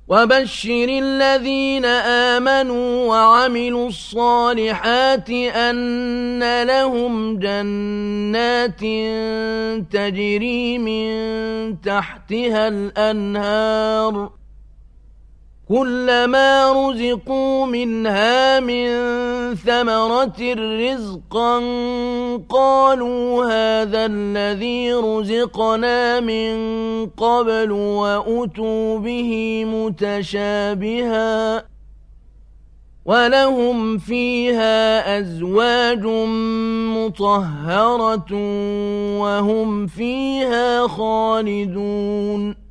وبشر الذين آمنوا وعملوا الصالحات أن لهم جنات تجري من تحتها الأنهار كلما رزقوا منها من ثمرة رزقا قالوا هذا الذي رزقنا من قبل وأتوا به متشابها ولهم فيها أزواج مطهرة وهم فيها خالدون